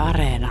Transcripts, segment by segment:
Areena.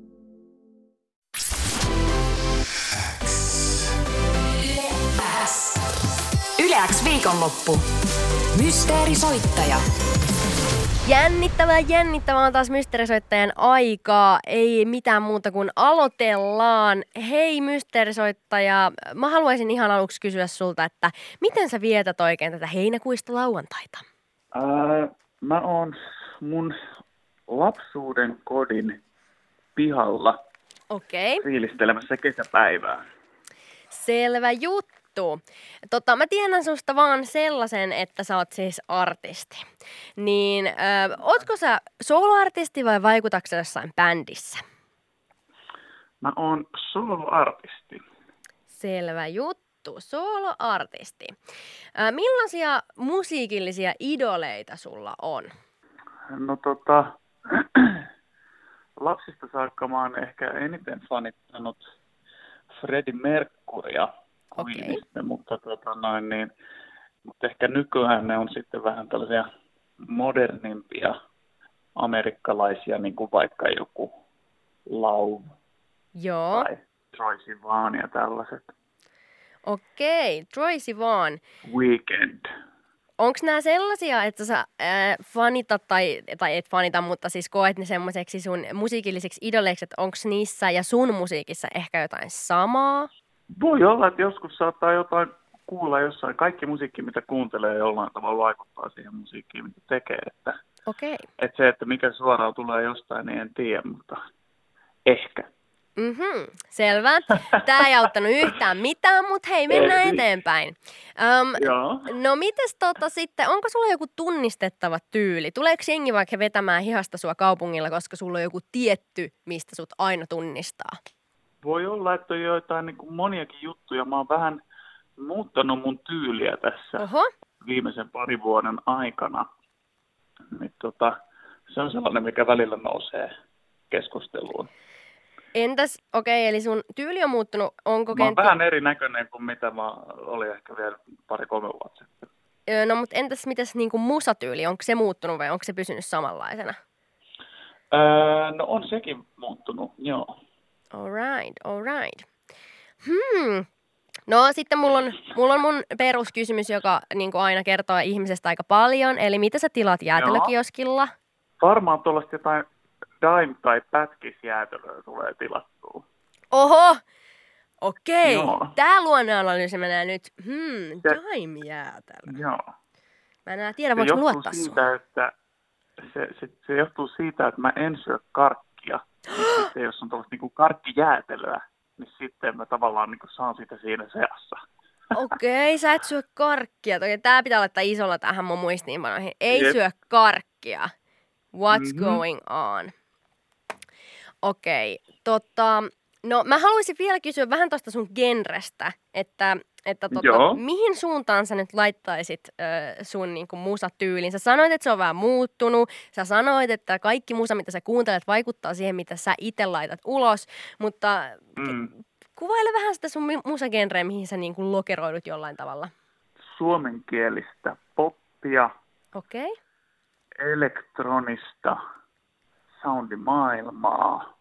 Yle X viikonloppu. Mysteerisoittaja. Jännittävää on taas Mysteerisoittajan aikaa. Ei mitään muuta kuin aloitellaan. Hei Mysteerisoittaja, mä haluaisin ihan aluksi kysyä sulta, että miten sä vietät oikein tätä heinäkuista lauantaita? Mä oon mun lapsuuden kodin pihalla fiilistelemässä kesäpäivää. Selvä juttu. Mä tiedän susta vaan sellaisen, että sä oot siis artisti. Niin ootko sä soloartisti vai vaikutatko sä jossain bändissä? Mä oon soloartisti. Selvä juttu, soloartisti. Millaisia musiikillisia idoleita sulla on? No lapsista saakka mä oon ehkä eniten fanittanut Freddie Mercurya. Okei. Mutta ehkä nykyään ne on sitten vähän tällaisia modernimpia amerikkalaisia, niin kuin vaikka joku Lauv Joo. tai Troye Sivan ja tällaiset. Okei, Troye Sivan. Weekend. Onko nämä sellaisia, että sä fanitat tai et fanita, mutta siis koet ne semmoiseksi sun musiikilliseksi idoleiksi, että onko niissä ja sun musiikissa ehkä jotain samaa? Voi olla, että joskus saattaa jotain kuulla jossain. Kaikki musiikki, mitä kuuntelee, jollain tavalla vaikuttaa siihen musiikkiin, mitä tekee. Okei. Että se, että mikä suoraan tulee jostain, niin en tiedä, mutta ehkä. Selvä. Tää ei auttanut yhtään mitään, mutta hei, mennään eteenpäin. Joo. No mites sitten, onko sulla joku tunnistettava tyyli? Tuleeko jengi vaikka vetämään hihasta sua kaupungilla, koska sulla on joku tietty, mistä sut aina tunnistaa? Voi olla, että on joitain niin kuin moniakin juttuja. Mä oon vähän muuttanut mun tyyliä tässä viimeisen parin vuoden aikana. Niin se on sellainen, mikä välillä nousee keskusteluun. Entäs, eli sun tyyli on muuttunut, onko Mä oon vähän erinäköinen kuin mitä mä olin ehkä vielä 2-3 vuotta sitten. No, mutta entäs mitäs niinku musatyyli, onko se muuttunut vai onko se pysynyt samanlaisena? No on sekin muuttunut, joo. Alright. No sitten mulla on mun peruskysymys, joka niinku aina kertoo ihmisestä aika paljon, eli mitä sä tilaat jäätelökioskilla? Varmaan tuollaista jotain Daim- tai pätkisjäätelöä tulee tilattua. Oho! Okei. Joo. Tää luonneanalyysi menee nyt. Daim-jäätelö. Joo. Mä en enää tiedä, voinko mä luottaa siitä, se johtuu siitä, että mä en syö karkkia. Sitten jos on tuollaista niinku karkkijäätelöä, niin sitten mä tavallaan niinku saan sitä siinä seassa. Okei, sä et syö karkkia. Tää pitää laittaa isolla tähän mun muistiinpanoihin. Ei Jep. syö karkkia. What's going on? Okei, no mä haluaisin vielä kysyä vähän tuosta sun genrestä, että mihin suuntaan sä nyt laittaisit sun niinku musatyylin? Sä sanoit, että se on vähän muuttunut. Sä sanoit, että kaikki musa, mitä sä kuuntelet, vaikuttaa siihen, mitä sä itse laitat ulos. Mutta kuvaile vähän sitä sun musagenreä, mihin sä niinku lokeroidut jollain tavalla. Suomenkielistä poppia. Okei. Elektronista soundimaailmaa.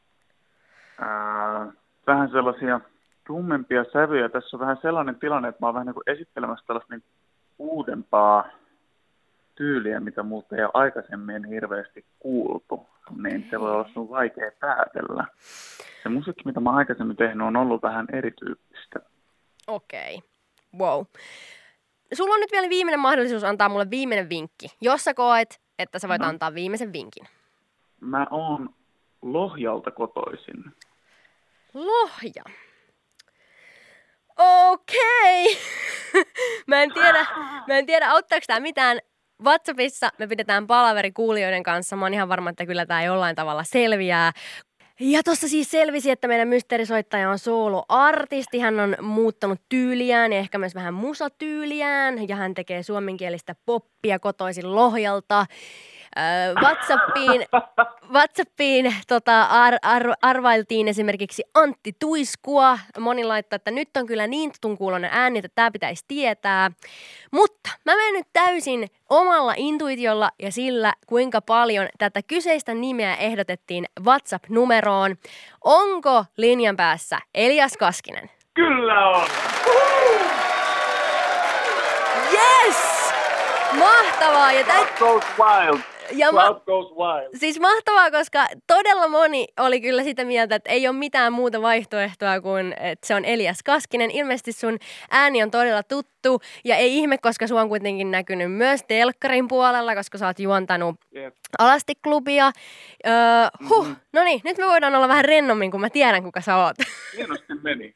Vähän sellaisia tummempia sävyjä. Tässä on vähän sellainen tilanne, että mä oon vähän niin kuin esittelemässä tällaista niin uudempaa tyyliä, mitä multa ei ole aikaisemmin hirveästi kuultu. Niin se voi olla sun vaikea päätellä. Se musiikki, mitä mä oon aikaisemmin tehnyt, on ollut vähän erityyppistä. Okei. Wow. Sulla on nyt vielä viimeinen mahdollisuus antaa mulle viimeinen vinkki. Jos sä koet, että sä voit antaa viimeisen vinkin. Mä oon Lohjalta kotoisin. Lohja. Okei. Mä en tiedä, auttaako tää mitään. WhatsAppissa me pidetään palaveri kuulijoiden kanssa. Mä oon ihan varma, että kyllä tää jollain tavalla selviää. Ja tossa siis selvisi, että meidän mysteerisoittaja on soloartisti. Hän on muuttanut tyyliään ja ehkä myös vähän musatyyliään. Ja hän tekee suomenkielistä poppia kotoisin Lohjalta. WhatsAppiin arvailtiin esimerkiksi Antti Tuiskua. Moni laittoi, että nyt on kyllä niin tutun kuuloinen ääni, että tämä pitäisi tietää. Mutta mä menen nyt täysin omalla intuitiolla ja sillä, kuinka paljon tätä kyseistä nimeä ehdotettiin WhatsApp-numeroon. Onko linjan päässä Elias Kaskinen? Kyllä on! Yes! Mahtavaa! Crowd goes wild! Crowd goes wild! Siis mahtavaa, koska todella moni oli kyllä sitä mieltä, että ei ole mitään muuta vaihtoehtoa kuin, että se on Elias Kaskinen. Ilmeisesti sun ääni on todella tuttu ja ei ihme, koska sua on kuitenkin näkynyt myös telkkarin puolella, koska sä oot juontanut Alasti-klubia. No niin, nyt me voidaan olla vähän rennommin, kun mä tiedän, kuka sä oot. Hienosti meni.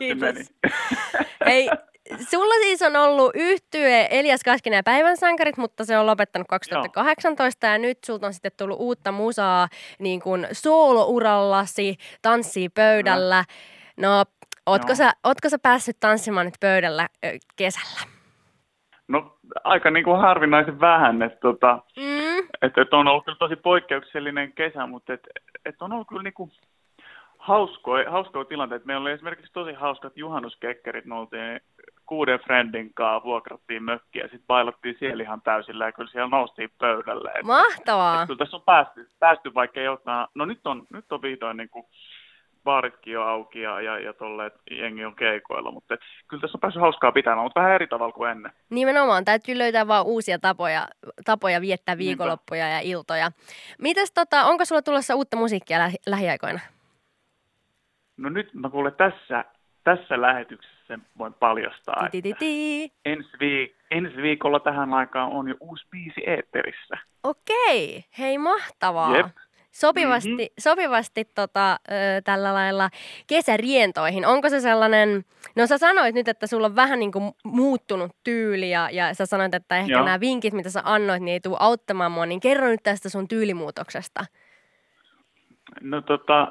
Hei, sulla siis on ollut yhtye Elias Kaskinen ja Päivän sankarit, mutta se on lopettanut 2018 ja nyt sulta on sitten tullut uutta musaa niin kuin soolourallasi, Tanssii pöydällä. No, ootko sä päässyt tanssimaan nyt pöydällä kesällä? No, aika niin kuin harvinaisen vähän, että on ollut kyllä tosi poikkeuksellinen kesä, mutta et on ollut kyllä niin kuin hauskoja tilanteita. Meillä oli esimerkiksi tosi hauskat juhannuskekkerit. Me oltiin 6 friendin kanssa, vuokrattiin mökkiä ja sitten bailattiin siellä ihan täysillä ja kyllä siellä noustiin pöydälle. Mahtavaa! Kyllä tässä on päästy vaikka ei ottaa. No nyt on vihdoin niin kuin baaritkin on auki ja tolleen, jengi on keikoilla, mutta kyllä tässä on päässyt hauskaa pitämään, mutta vähän eri tavalla kuin ennen. Nimenomaan, täytyy löytää vaan uusia tapoja viettää viikonloppuja ja iltoja. Mites onko sulla tulossa uutta musiikkia lähiaikoina? No nyt mä kuulen tässä lähetyksessä voin paljastaa, että ensi viikolla tähän aikaan on jo uusi biisi eetterissä. Okei, hei mahtavaa. Jep. Sopivasti tällä lailla kesärientoihin. Onko se sellainen, no sä sanoit nyt, että sulla on vähän niin kuin muuttunut tyyli ja sä sanoit, että ehkä nämä vinkit, mitä sä annoit, niin ei tule auttamaan mua, niin kerro nyt tästä sun tyylimuutoksesta. No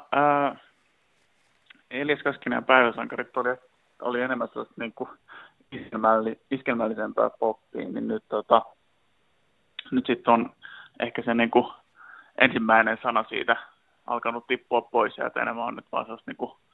Elias Kaskinen ja Päivän sankarit oli enemmän sellaista niin kuin iskelmällisempää poppia, niin nyt sitten on ehkä se niin kuin ensimmäinen sana siitä alkanut tippua pois ja enemmän on nyt vaan sellaista niin kuin,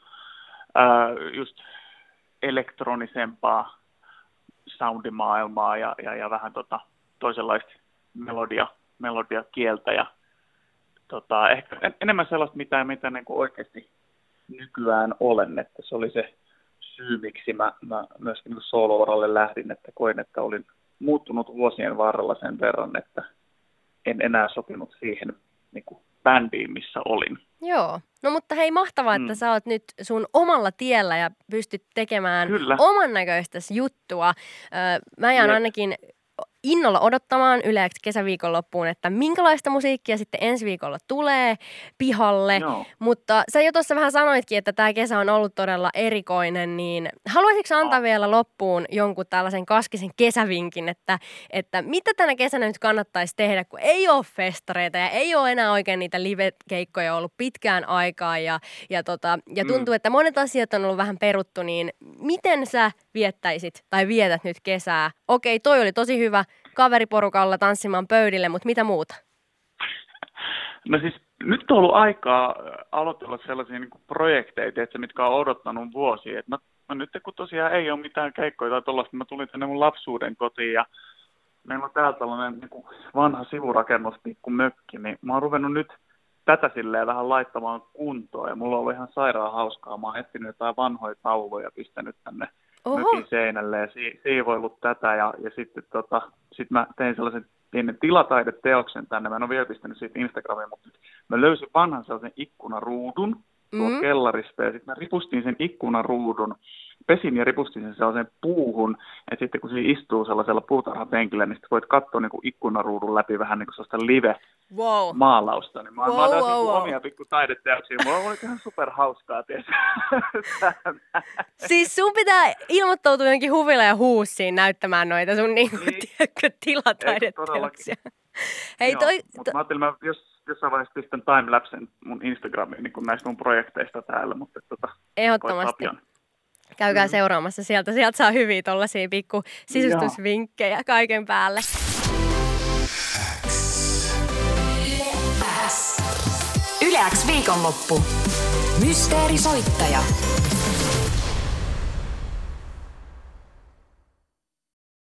just elektronisempaa soundimaailmaa ja vähän toisenlaista melodiakieltä ja ehkä enemmän sellaista, mitä niin kuin oikeasti nykyään olen, että se oli se syy, miksi mä myöskin niin soolo-uralle lähdin, että koin, että olin muuttunut vuosien varrella sen verran, että en enää sopinut siihen niin kuin bändiin, missä olin. Joo, no mutta hei mahtavaa, että sä oot nyt sun omalla tiellä ja pystyt tekemään oman näköistäsi juttua. Mä jään ainakin innolla odottamaan Yle X kesäviikonloppuun, että minkälaista musiikkia sitten ensi viikolla tulee pihalle. Joo. Mutta sä jo tuossa vähän sanoitkin, että tämä kesä on ollut todella erikoinen, niin haluaisitko antaa vielä loppuun jonkun tällaisen Kaskisen kesävinkin, että mitä tänä kesänä nyt kannattaisi tehdä, kun ei ole festareita ja ei ole enää oikein niitä live-keikkoja ollut pitkään aikaa ja tuntuu, että monet asiat on ollut vähän peruttu, niin miten sä viettäisit tai vietät nyt kesää? Okei, toi oli tosi hyvä kaveriporukalla tanssimaan pöydille, mutta mitä muuta? No siis nyt on ollut aikaa aloitella sellaisia niin kuin projekteja, mitkä on odottanut vuosia. Nyt kun tosiaan ei ole mitään keikkoja tai tuollaista, mä tulin tänne mun lapsuuden kotiin ja meillä on täällä tällainen niin kuin vanha sivurakennus, pikku mökki, niin mä oon ruvennut nyt tätä vähän laittamaan kuntoon ja mulla on ollut ihan sairaan hauskaa. Mä oon etsinyt jotain vanhoja tauluja, pistänyt tänne mökin seinälle ja siivoillut tätä ja sitten sit mä tein sellaisen pienen tilataideteoksen tänne. Mä en ole vielä pistänyt siitä Instagramiin, mutta mä löysin vanhan sellaisen ikkunaruudun tuolla kellarista ja sitten mä ripustin sen ikkunaruudun, pesin ja ripustin sen sellaisen puuhun, että sitten kun siinä istuu sellaisella puutarhapenkillä, niin sitten voit katsoa niin kuin ikkunaruudun läpi vähän niin kuin sellaista live-maalausta. Niin mä oon taas omia pikku taideteoksia. Mulla on ollut ihan superhauskaa tietysti. Siis sun pitää ilmoittautua jonkin huvilla ja huussiin näyttämään noita sun tilataideteoksia. Hei, mutta mä ajattelin, että jos jossain vaiheessa pistän timelapsen mun Instagramiin niin näistä mun projekteista täällä. Mutta ehdottomasti. Käykää seuraamassa sieltä. Sieltä saa hyviä tollaisia pikku sisustusvinkkejä kaiken päälle. Yle X viikonloppu. Mysteerisoittaja.